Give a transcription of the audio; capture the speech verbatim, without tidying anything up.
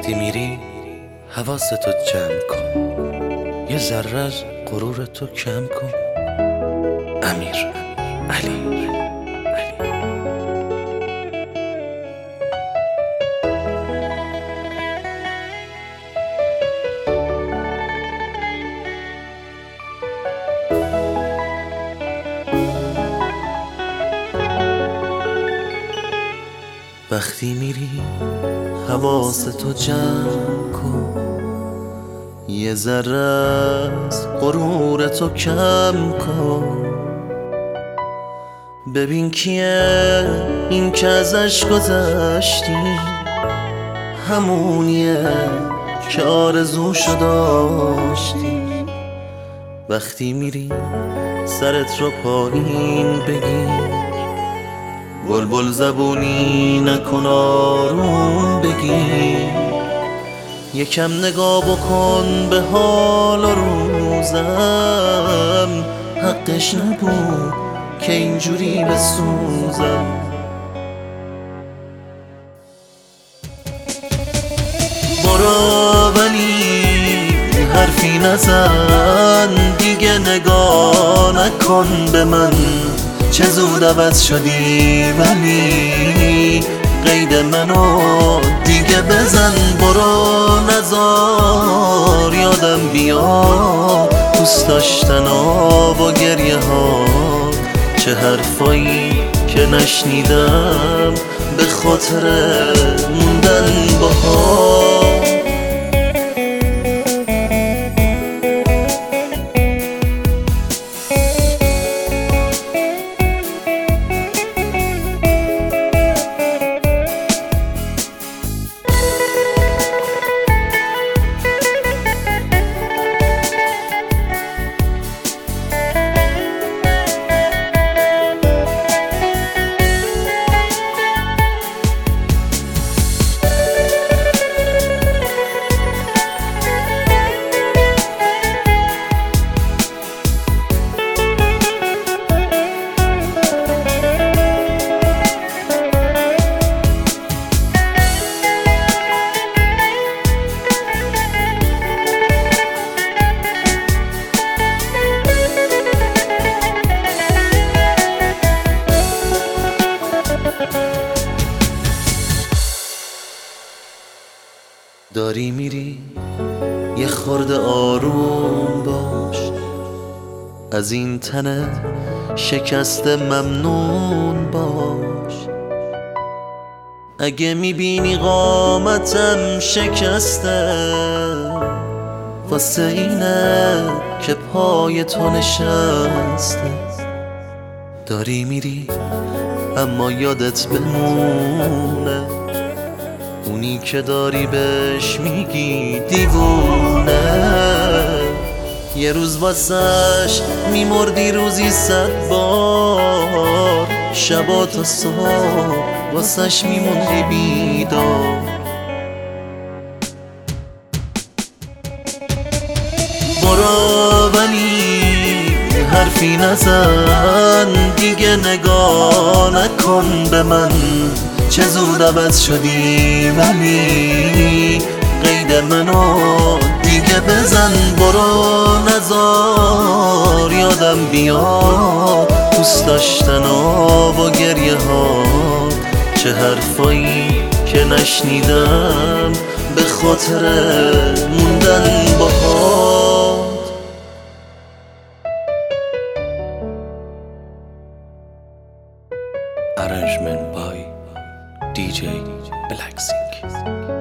وقتی میری حواستو جمع کن، یه ذره از غرورتو کم کن. امیر علی. وقتی میری حواستو جمع کن، یه ذره از غرورتو کم کن. ببین کیه این که ازش گذشتی، همونیه که آرزوشو داشتی. وقتی میری سرت رو پایین بگیر، بلبل زبونی نکن آروم بگیر. یکم نگاه بکن به حال و روزم، حقش نبود که اینجوری بسوزم. برو ولی حرفی نزن، دیگه نگاه نکن به من، چه زود عوض شدی ولی قید منو دیگه بزن. برو نزار یادم بیا دوست داشتن و گریه ها، چه حرفایی که نشنیدم به خاطر موندن باها. داری میری یه خورده آروم باش، از این تنت شکسته ممنون باش. اگه میبینی قامتم شکسته، واسه اینه که پای تو نشسته. داری میری اما یادت بمونه اونی که داری بهش میگی دیوونه. یه روز واسش میمردی روزی صد بار، شبا تا صبح واسش میموندی بیدار. برو ولی حرفی نزن، دیگه نگاه نکن به من، چه زود عوض شدی ولی قید منو دیگه بزن. برو نزار یادم بیا دوست داشتن و گریه ها، چه حرفایی که نشنیدم به خاطر موندن باهات. Arrangement by دی جی Black Sync.